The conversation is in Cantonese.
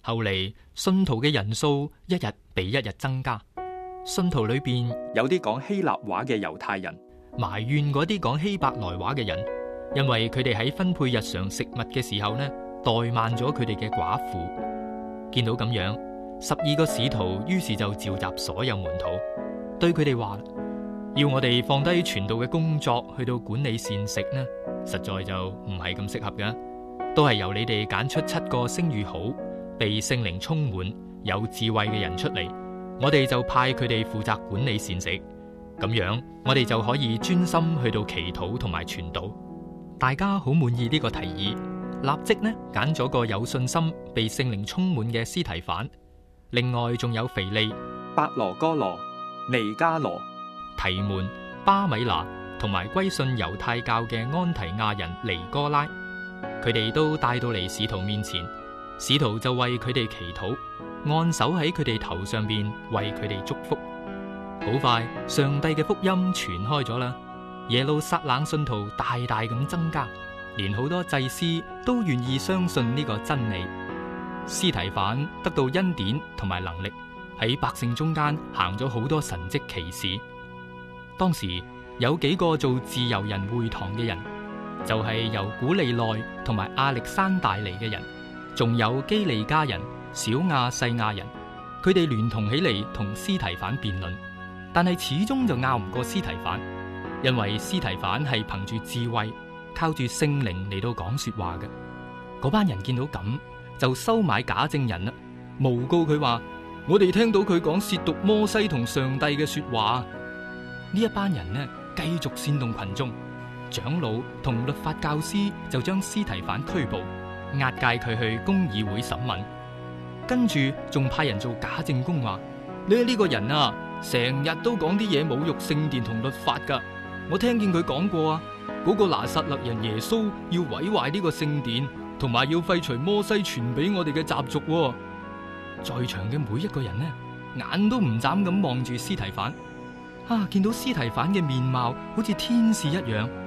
後嚟信徒嘅人數一日比一日增加，信徒裏邊有啲講希臘話嘅猶太人埋怨嗰啲講希伯來話嘅人，因為佢哋喺分配日常食物嘅時候呢，怠慢咗佢哋嘅寡婦。見到咁樣，12個使徒於是就召集所有門徒，對佢哋話：要我哋放低傳道嘅工作去到管理膳食呢，實在就唔係咁適合嘅，都係由你哋揀出7個聲譽好、被聖靈充滿、有智慧嘅人出嚟，我哋就派佢哋負責管理膳食，咁樣我哋就可以專心去到祈禱同埋傳道。大家好滿意呢個提議，立即呢揀咗個有信心、被聖靈充滿嘅司提反，另外仲有腓利、 伯羅哥羅、尼加羅、 提門、巴米拿同埋歸信猶太教嘅安提亞人尼哥拉，佢哋都帶到嚟使徒面前，使徒就為佢哋祈禱，按手喺佢哋頭上邊為佢哋祝福。好快，上帝嘅福音傳開咗啦，耶路撒冷信徒大大咁增加，連好多祭司都願意相信呢個真理。司提反得到恩典同埋能力，喺百姓中間行咗好多神蹟奇事。當時有幾個做自由人會堂嘅人，就係由古利奈同埋亞歷山大嚟嘅人，仲有基利家人、小亞細亞人，佢哋聯同起嚟同司提反辯論，但係始終就拗唔過司提反，因為司提反係憑住智慧，靠住聖靈嚟到講說話嘅。嗰班人見到咁，就收買假證人啦，誣告佢話：我哋聽到佢講褻瀆摩西同上帝嘅說話。呢一班人呢，繼續煽動群眾，長老同律法教師就將司提反拘捕，押解佢去公議會審問，跟住仲派人做假證供話：你呢個人啊，成日都講啲嘢侮辱聖殿同律法噶。我聽見佢講過啊，嗰個拿撒勒人耶穌要毀壞呢個聖殿，同埋要廢除摩西傳俾我哋嘅習俗。在場嘅每一個人呢，眼都唔眨咁望住司提反。見到司提反嘅面貌好似天使一樣，